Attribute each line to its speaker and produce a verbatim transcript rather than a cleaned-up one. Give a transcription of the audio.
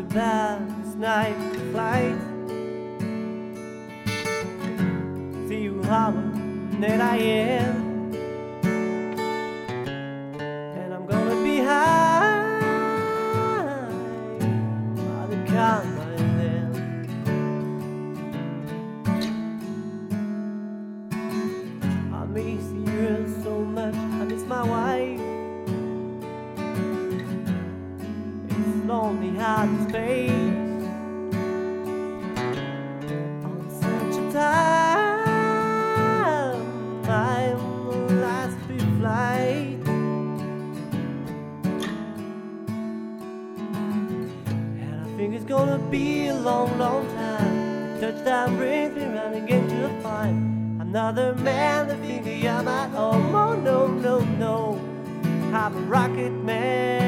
Speaker 1: last night flight. See you harbor that I am, and I'm gonna be high by the count by then. I miss you so much, I miss my wife. It's lonely hard space on such a time. I'm the last big flight, and I think it's gonna be a long, long time. Touchdown brings me round again to find another man that thinks I'm at home. Oh no, no, no, I'm a rocket man.